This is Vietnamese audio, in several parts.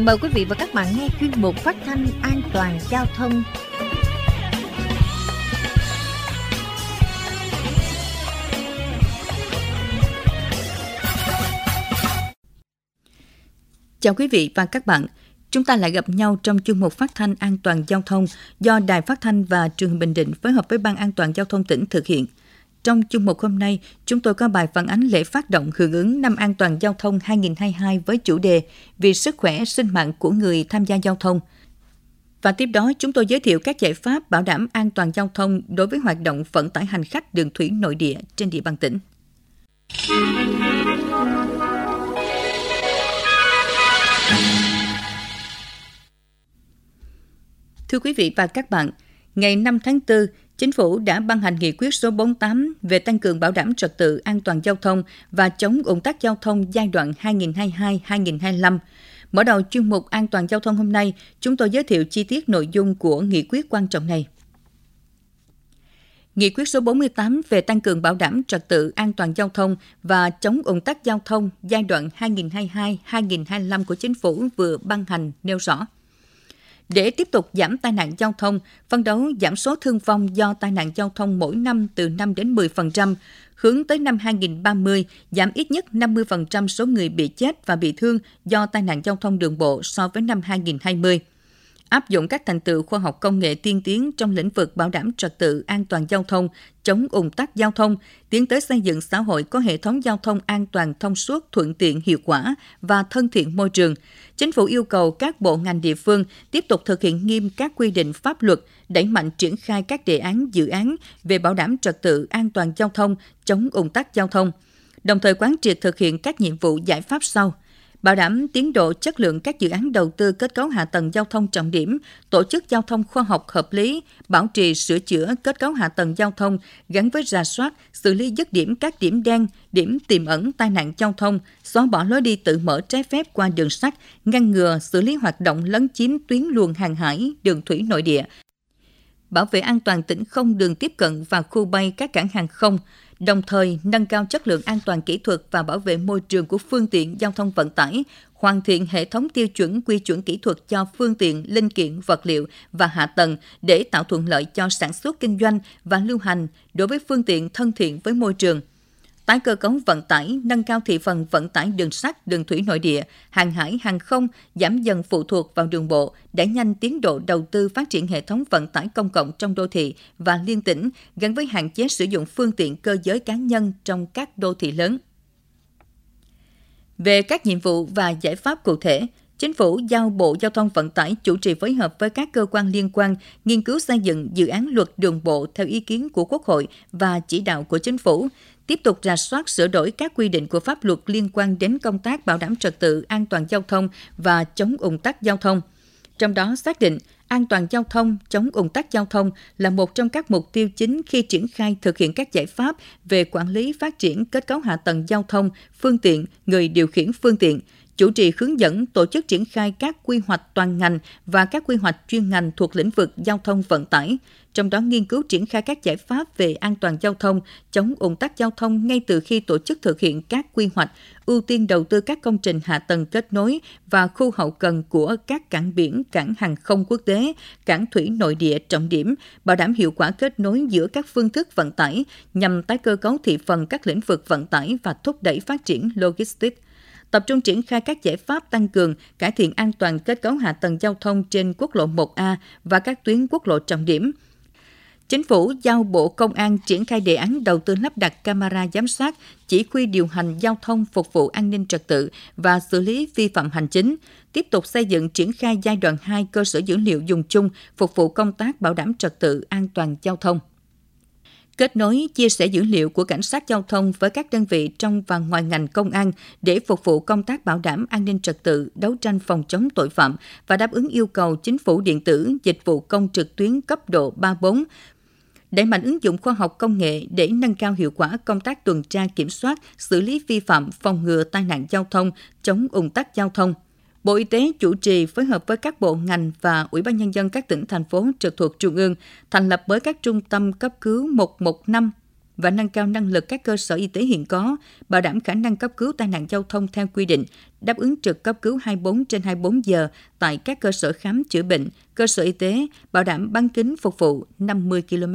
Mời quý vị và các bạn nghe chuyên mục phát thanh an toàn giao thông. Chào quý vị và các bạn. Chúng ta lại gặp nhau trong chuyên mục phát thanh an toàn giao thông do Đài Phát thanh và Truyền hình Bình Định phối hợp với Ban An toàn giao thông tỉnh thực hiện. Trong chuyên mục hôm nay, chúng tôi có bài phản ánh lễ phát động hưởng ứng năm an toàn giao thông 2022 với chủ đề Vì sức khỏe, sinh mạng của người tham gia giao thông. Và tiếp đó, chúng tôi giới thiệu các giải pháp bảo đảm an toàn giao thông đối với hoạt động vận tải hành khách đường thủy nội địa trên địa bàn tỉnh. Thưa quý vị và các bạn, ngày 5 tháng 4, Chính phủ đã ban hành nghị quyết số 48 về tăng cường bảo đảm trật tự an toàn giao thông và chống ùn tắc giao thông giai đoạn 2022-2025. Mở đầu chuyên mục an toàn giao thông hôm nay, chúng tôi giới thiệu chi tiết nội dung của nghị quyết quan trọng này. Nghị quyết số 48 về tăng cường bảo đảm trật tự an toàn giao thông và chống ùn tắc giao thông giai đoạn 2022-2025 của Chính phủ vừa ban hành nêu rõ. Để tiếp tục giảm tai nạn giao thông, phấn đấu giảm số thương vong do tai nạn giao thông mỗi năm từ 5 đến 10%, hướng tới năm 2030 giảm ít nhất 50% số người bị chết và bị thương do tai nạn giao thông đường bộ so với năm 2020. Áp dụng các thành tựu khoa học công nghệ tiên tiến trong lĩnh vực bảo đảm trật tự an toàn giao thông, chống ùn tắc giao thông, tiến tới xây dựng xã hội có hệ thống giao thông an toàn, thông suốt, thuận tiện, hiệu quả và thân thiện môi trường. Chính phủ yêu cầu các bộ ngành địa phương tiếp tục thực hiện nghiêm các quy định pháp luật, đẩy mạnh triển khai các đề án, dự án về bảo đảm trật tự an toàn giao thông, chống ùn tắc giao thông. Đồng thời quán triệt thực hiện các nhiệm vụ giải pháp sau: bảo đảm tiến độ, chất lượng các dự án đầu tư kết cấu hạ tầng giao thông trọng điểm, tổ chức giao thông khoa học hợp lý, bảo trì sửa chữa kết cấu hạ tầng giao thông gắn với rà soát, xử lý dứt điểm các điểm đen, điểm tiềm ẩn tai nạn giao thông, xóa bỏ lối đi tự mở trái phép qua đường sắt, ngăn ngừa, xử lý hoạt động lấn chiếm tuyến luồng hàng hải, đường thủy nội địa, bảo vệ an toàn tỉnh không đường tiếp cận và khu bay các cảng hàng không, đồng thời nâng cao chất lượng an toàn kỹ thuật và bảo vệ môi trường của phương tiện giao thông vận tải, hoàn thiện hệ thống tiêu chuẩn quy chuẩn kỹ thuật cho phương tiện, linh kiện, vật liệu và hạ tầng để tạo thuận lợi cho sản xuất kinh doanh và lưu hành đối với phương tiện thân thiện với môi trường. Tái cơ cấu vận tải, nâng cao thị phần vận tải đường sắt, đường thủy nội địa, hàng hải, hàng không, giảm dần phụ thuộc vào đường bộ, đẩy nhanh tiến độ đầu tư phát triển hệ thống vận tải công cộng trong đô thị và liên tỉnh, gắn với hạn chế sử dụng phương tiện cơ giới cá nhân trong các đô thị lớn. Về các nhiệm vụ và giải pháp cụ thể, Chính phủ giao Bộ Giao thông Vận tải chủ trì phối hợp với các cơ quan liên quan nghiên cứu xây dựng dự án luật đường bộ theo ý kiến của Quốc hội và chỉ đạo của Chính phủ, tiếp tục rà soát sửa đổi các quy định của pháp luật liên quan đến công tác bảo đảm trật tự an toàn giao thông và chống ùn tắc giao thông. Trong đó xác định an toàn giao thông, chống ùn tắc giao thông là một trong các mục tiêu chính khi triển khai thực hiện các giải pháp về quản lý phát triển kết cấu hạ tầng giao thông, phương tiện, người điều khiển phương tiện, chủ trì hướng dẫn tổ chức triển khai các quy hoạch toàn ngành và các quy hoạch chuyên ngành thuộc lĩnh vực giao thông vận tải, trong đó nghiên cứu triển khai các giải pháp về an toàn giao thông, chống ùn tắc giao thông ngay từ khi tổ chức thực hiện các quy hoạch, ưu tiên đầu tư các công trình hạ tầng kết nối và khu hậu cần của các cảng biển, cảng hàng không quốc tế, cảng thủy nội địa trọng điểm, bảo đảm hiệu quả kết nối giữa các phương thức vận tải nhằm tái cơ cấu thị phần các lĩnh vực vận tải và thúc đẩy phát triển logistics. Tập trung triển khai các giải pháp tăng cường, cải thiện an toàn kết cấu hạ tầng giao thông trên quốc lộ 1A và các tuyến quốc lộ trọng điểm. Chính phủ giao Bộ Công an triển khai đề án đầu tư lắp đặt camera giám sát, chỉ huy điều hành giao thông phục vụ an ninh trật tự và xử lý vi phạm hành chính, tiếp tục xây dựng triển khai giai đoạn 2 cơ sở dữ liệu dùng chung phục vụ công tác bảo đảm trật tự an toàn giao thông. Kết nối, chia sẻ dữ liệu của cảnh sát giao thông với các đơn vị trong và ngoài ngành công an để phục vụ công tác bảo đảm an ninh trật tự, đấu tranh phòng chống tội phạm và đáp ứng yêu cầu chính phủ điện tử, dịch vụ công trực tuyến cấp độ 3-4, đẩy mạnh ứng dụng khoa học công nghệ để nâng cao hiệu quả công tác tuần tra kiểm soát, xử lý vi phạm, phòng ngừa tai nạn giao thông, chống ùn tắc giao thông. Bộ Y tế chủ trì phối hợp với các bộ ngành và Ủy ban Nhân dân các tỉnh, thành phố trực thuộc Trung ương thành lập mới các trung tâm cấp cứu 115 và nâng cao năng lực các cơ sở y tế hiện có, bảo đảm khả năng cấp cứu tai nạn giao thông theo quy định, đáp ứng trực cấp cứu 24/24 giờ tại các cơ sở khám chữa bệnh, cơ sở y tế, bảo đảm bán kính phục vụ 50 km.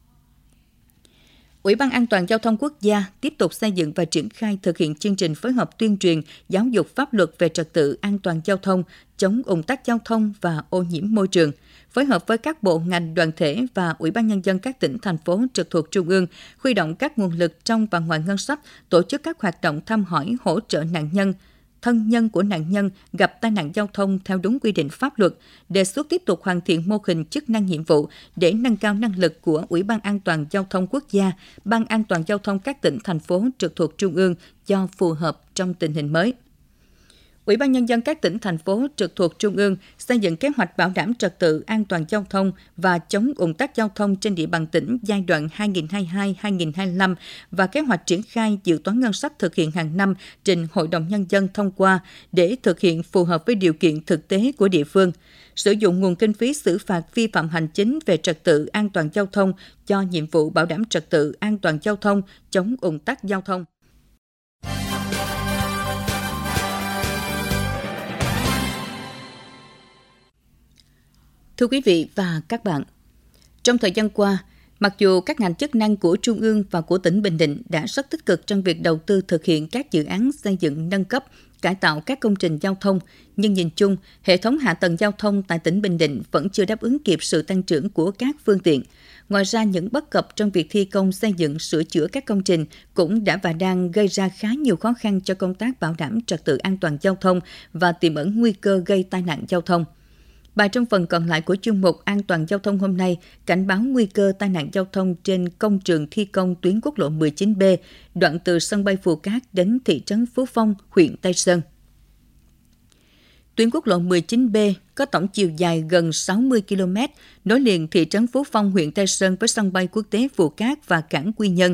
Ủy ban An toàn Giao thông Quốc gia tiếp tục xây dựng và triển khai thực hiện chương trình phối hợp tuyên truyền, giáo dục pháp luật về trật tự an toàn giao thông, chống ùn tắc giao thông và ô nhiễm môi trường, phối hợp với các bộ ngành đoàn thể và Ủy ban Nhân dân các tỉnh, thành phố trực thuộc Trung ương, huy động các nguồn lực trong và ngoài ngân sách, tổ chức các hoạt động thăm hỏi, hỗ trợ nạn nhân, thân nhân của nạn nhân gặp tai nạn giao thông theo đúng quy định pháp luật, đề xuất tiếp tục hoàn thiện mô hình chức năng nhiệm vụ để nâng cao năng lực của Ủy ban An toàn Giao thông Quốc gia, Ban An toàn Giao thông các tỉnh, thành phố trực thuộc Trung ương cho phù hợp trong tình hình mới. Ủy ban Nhân dân các tỉnh, thành phố trực thuộc Trung ương xây dựng kế hoạch bảo đảm trật tự an toàn giao thông và chống ùn tắc giao thông trên địa bàn tỉnh giai đoạn 2022-2025 và kế hoạch triển khai dự toán ngân sách thực hiện hàng năm trình Hội đồng Nhân dân thông qua để thực hiện phù hợp với điều kiện thực tế của địa phương. Sử dụng nguồn kinh phí xử phạt vi phạm hành chính về trật tự an toàn giao thông cho nhiệm vụ bảo đảm trật tự an toàn giao thông, chống ùn tắc giao thông. Thưa quý vị và các bạn, trong thời gian qua, mặc dù các ngành chức năng của Trung ương và của tỉnh Bình Định đã rất tích cực trong việc đầu tư thực hiện các dự án xây dựng nâng cấp, cải tạo các công trình giao thông, nhưng nhìn chung, hệ thống hạ tầng giao thông tại tỉnh Bình Định vẫn chưa đáp ứng kịp sự tăng trưởng của các phương tiện. Ngoài ra, những bất cập trong việc thi công xây dựng, sửa chữa các công trình cũng đã và đang gây ra khá nhiều khó khăn cho công tác bảo đảm trật tự an toàn giao thông và tiềm ẩn nguy cơ gây tai nạn giao thông. Bài trong phần còn lại của chuyên mục An toàn giao thông hôm nay cảnh báo nguy cơ tai nạn giao thông trên công trường thi công tuyến quốc lộ 19B, đoạn từ sân bay Phù Cát đến thị trấn Phú Phong, huyện Tây Sơn. Tuyến quốc lộ 19B có tổng chiều dài gần 60 km, nối liền thị trấn Phú Phong, huyện Tây Sơn với sân bay quốc tế Phù Cát và cảng Quy Nhơn.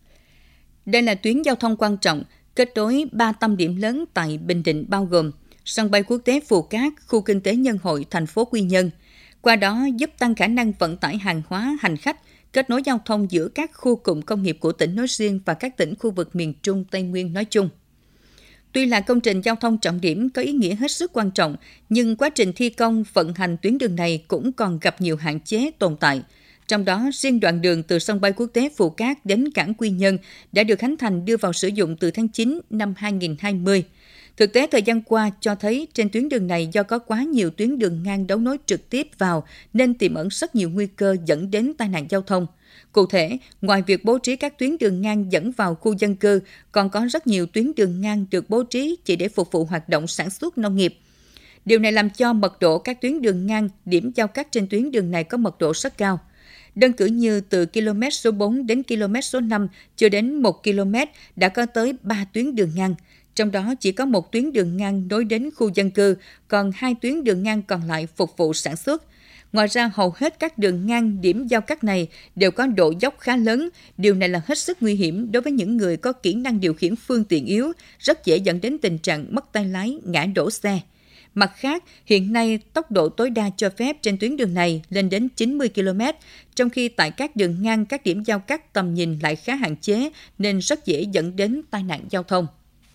Đây là tuyến giao thông quan trọng, kết nối 3 tâm điểm lớn tại Bình Định bao gồm sân bay quốc tế Phù Cát, khu kinh tế Nhân Hội, thành phố Quy Nhơn. Qua đó giúp tăng khả năng vận tải hàng hóa, hành khách, kết nối giao thông giữa các khu cụm công nghiệp của tỉnh nói riêng và các tỉnh khu vực miền Trung, Tây Nguyên nói chung. Tuy là công trình giao thông trọng điểm có ý nghĩa hết sức quan trọng, nhưng quá trình thi công, vận hành tuyến đường này cũng còn gặp nhiều hạn chế tồn tại. Trong đó, riêng đoạn đường từ sân bay quốc tế Phù Cát đến cảng Quy Nhơn đã được khánh thành đưa vào sử dụng từ tháng 9 năm 2020. Thực tế thời gian qua cho thấy trên tuyến đường này do có quá nhiều tuyến đường ngang đấu nối trực tiếp vào nên tiềm ẩn rất nhiều nguy cơ dẫn đến tai nạn giao thông. Cụ thể, ngoài việc bố trí các tuyến đường ngang dẫn vào khu dân cư, còn có rất nhiều tuyến đường ngang được bố trí chỉ để phục vụ hoạt động sản xuất nông nghiệp. Điều này làm cho mật độ các tuyến đường ngang, điểm giao cắt trên tuyến đường này có mật độ rất cao. Đơn cử như từ km số 4 đến km số 5 chưa đến 1 km đã có tới 3 tuyến đường ngang. Trong đó chỉ có một tuyến đường ngang nối đến khu dân cư, còn 2 tuyến đường ngang còn lại phục vụ sản xuất. Ngoài ra, hầu hết các đường ngang điểm giao cắt này đều có độ dốc khá lớn. Điều này là hết sức nguy hiểm đối với những người có kỹ năng điều khiển phương tiện yếu, rất dễ dẫn đến tình trạng mất tay lái, ngã đổ xe. Mặt khác, hiện nay tốc độ tối đa cho phép trên tuyến đường này lên đến 90 km, trong khi tại các đường ngang các điểm giao cắt tầm nhìn lại khá hạn chế nên rất dễ dẫn đến tai nạn giao thông.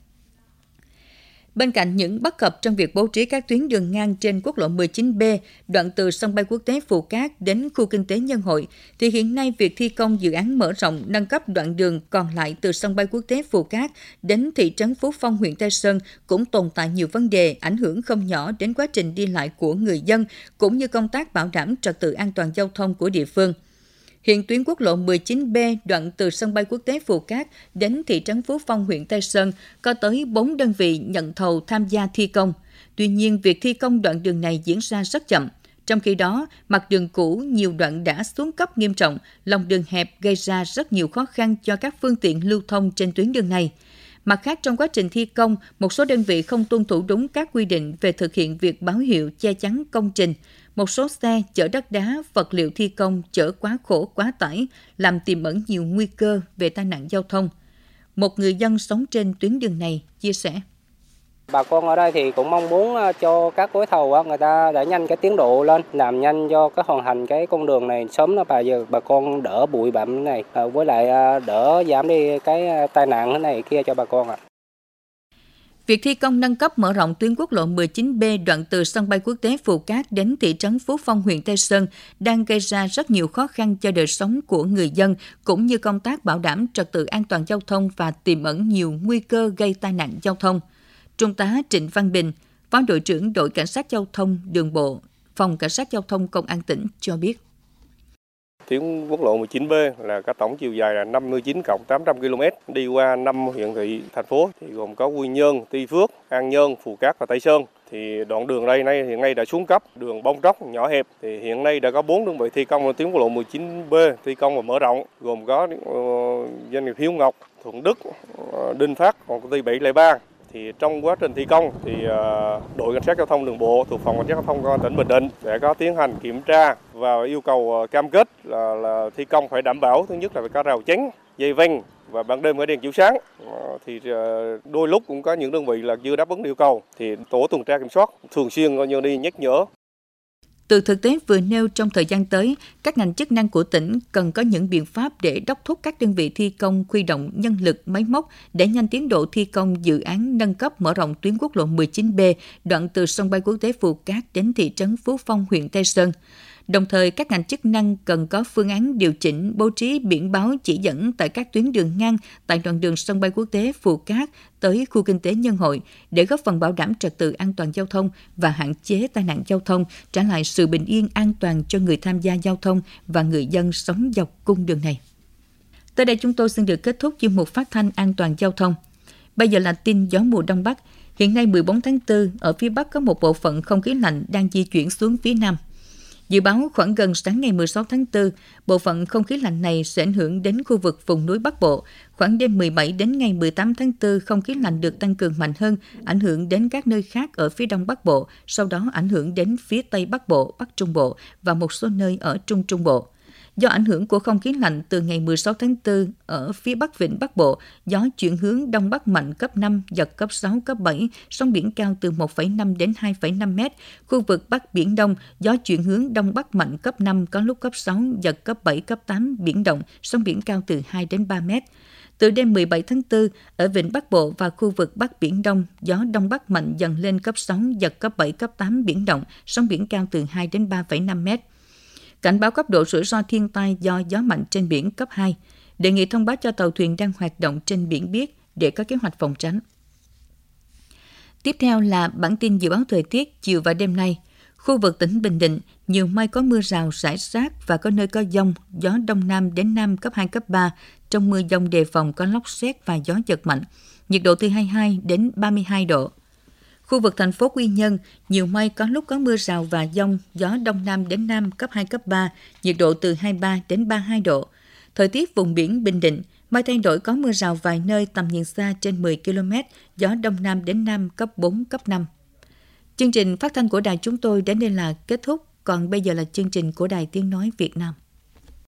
Bên cạnh những bất cập trong việc bố trí các tuyến đường ngang trên quốc lộ 19B, đoạn từ sân bay quốc tế Phù Cát đến khu kinh tế Nhân Hội, thì hiện nay việc thi công dự án mở rộng nâng cấp đoạn đường còn lại từ sân bay quốc tế Phù Cát đến thị trấn Phú Phong, huyện Tây Sơn cũng tồn tại nhiều vấn đề ảnh hưởng không nhỏ đến quá trình đi lại của người dân, cũng như công tác bảo đảm trật tự an toàn giao thông của địa phương. Hiện tuyến quốc lộ 19B đoạn từ sân bay quốc tế Phù Cát đến thị trấn Phú Phong, huyện Tây Sơn có tới 4 đơn vị nhận thầu tham gia thi công. Tuy nhiên, việc thi công đoạn đường này diễn ra rất chậm. Trong khi đó, mặt đường cũ nhiều đoạn đã xuống cấp nghiêm trọng, lòng đường hẹp gây ra rất nhiều khó khăn cho các phương tiện lưu thông trên tuyến đường này. Mặt khác, trong quá trình thi công, một số đơn vị không tuân thủ đúng các quy định về thực hiện việc báo hiệu che chắn công trình. Một số xe chở đất đá, vật liệu thi công chở quá khổ quá tải, làm tiềm ẩn nhiều nguy cơ về tai nạn giao thông. Một người dân sống trên tuyến đường này chia sẻ. Bà con ở đây thì cũng mong muốn cho các gói thầu người ta đẩy nhanh cái tiến độ lên, làm nhanh cho cái hoàn thành cái con đường này sớm đó giờ bà con đỡ bụi bặm này, với lại đỡ giảm đi cái tai nạn thế này kia cho bà con ạ. Việc thi công nâng cấp mở rộng tuyến quốc lộ 19B đoạn từ sân bay quốc tế Phù Cát đến thị trấn Phú Phong, huyện Tây Sơn đang gây ra rất nhiều khó khăn cho đời sống của người dân, cũng như công tác bảo đảm trật tự an toàn giao thông và tiềm ẩn nhiều nguy cơ gây tai nạn giao thông. Trung tá Trịnh Văn Bình, Phó đội trưởng đội Cảnh sát Giao thông Đường bộ, Phòng Cảnh sát Giao thông Công an tỉnh cho biết. Tuyến quốc lộ 19B là có tổng chiều dài là 59+800 km, đi qua 5 huyện thị, thành phố, thì gồm có Quy Nhơn, Tuy Phước, An Nhơn, Phù Cát và Tây Sơn. Thì đoạn đường đây hiện nay đã xuống cấp, đường bong tróc, nhỏ hẹp. Thì hiện nay đã có 4 đơn vị thi công ở tuyến quốc lộ 19B thi công và mở rộng, gồm có doanh nghiệp Hiếu Ngọc, Thuận Đức, Đinh Phát, còn công ty 703. Thì trong quá trình thi công thì đội Cảnh sát Giao thông Đường bộ thuộc Phòng Cảnh sát Giao thông Công an tỉnh Bình Định sẽ có tiến hành kiểm tra và yêu cầu cam kết là thi công phải đảm bảo, thứ nhất là phải có rào chắn, dây vanh và ban đêm có đèn chiếu sáng. Thì đôi lúc cũng có những đơn vị là chưa đáp ứng yêu cầu thì tổ tuần tra kiểm soát thường xuyên đi nhắc nhở. Từ thực tế vừa nêu, trong thời gian tới, các ngành chức năng của tỉnh cần có những biện pháp để đốc thúc các đơn vị thi công huy động nhân lực, máy móc để nhanh tiến độ thi công dự án nâng cấp mở rộng tuyến quốc lộ 19B đoạn từ sân bay quốc tế Phù Cát đến thị trấn Phú Phong, huyện Tây Sơn. Đồng thời, các ngành chức năng cần có phương án điều chỉnh, bố trí biển báo chỉ dẫn tại các tuyến đường ngang tại đoạn đường sân bay quốc tế Phù Cát tới khu kinh tế Nhân Hội để góp phần bảo đảm trật tự an toàn giao thông và hạn chế tai nạn giao thông, trả lại sự bình yên an toàn cho người tham gia giao thông và người dân sống dọc cung đường này. Tới đây chúng tôi xin được kết thúc chuyên mục phát thanh an toàn giao thông. Bây giờ là tin gió mùa Đông Bắc. Hiện nay 14 tháng 4, ở phía Bắc có một bộ phận không khí lạnh đang di chuyển xuống phía Nam. Dự báo khoảng gần sáng ngày 16 tháng 4, bộ phận không khí lạnh này sẽ ảnh hưởng đến khu vực vùng núi Bắc Bộ. Khoảng đêm 17 đến ngày 18 tháng 4, không khí lạnh được tăng cường mạnh hơn, ảnh hưởng đến các nơi khác ở phía Đông Bắc Bộ, sau đó ảnh hưởng đến phía Tây Bắc Bộ, Bắc Trung Bộ và một số nơi ở Trung Trung Bộ. Do ảnh hưởng của không khí lạnh từ ngày 16 tháng 4, ở phía Bắc Vịnh Bắc Bộ, gió chuyển hướng Đông Bắc mạnh cấp 5, giật cấp 6, cấp 7, sóng biển cao từ 1,5 đến 2,5 mét. Khu vực Bắc Biển Đông, gió chuyển hướng Đông Bắc mạnh cấp 5, có lúc cấp 6, giật cấp 7, cấp 8, biển động, sóng biển cao từ 2 đến 3 mét. Từ đêm 17 tháng 4, ở Vịnh Bắc Bộ và khu vực Bắc Biển Đông, gió Đông Bắc mạnh dần lên cấp 6, giật cấp 7, cấp 8, biển động, sóng biển cao từ 2 đến 3,5 mét. Cảnh báo cấp độ rủi ro thiên tai do gió mạnh trên biển cấp 2. Đề nghị thông báo cho tàu thuyền đang hoạt động trên biển biết để có kế hoạch phòng tránh. Tiếp theo là bản tin dự báo thời tiết chiều và đêm nay. Khu vực tỉnh Bình Định, nhiều mây có mưa rào rải rác và có nơi có dông, gió Đông Nam đến Nam cấp 2, cấp 3. Trong mưa dông đề phòng có lốc sét và gió giật mạnh. Nhiệt độ từ 22 đến 32 độ. Khu vực thành phố Quy Nhơn, nhiều mây có lúc có mưa rào và dông, gió Đông Nam đến Nam cấp 2, cấp 3, nhiệt độ từ 23 đến 32 độ. Thời tiết vùng biển Bình Định, mây thay đổi có mưa rào vài nơi, tầm nhìn xa trên 10 km, gió Đông Nam đến Nam cấp 4, cấp 5. Chương trình phát thanh của đài chúng tôi đến đây là kết thúc, còn bây giờ là chương trình của Đài Tiếng Nói Việt Nam.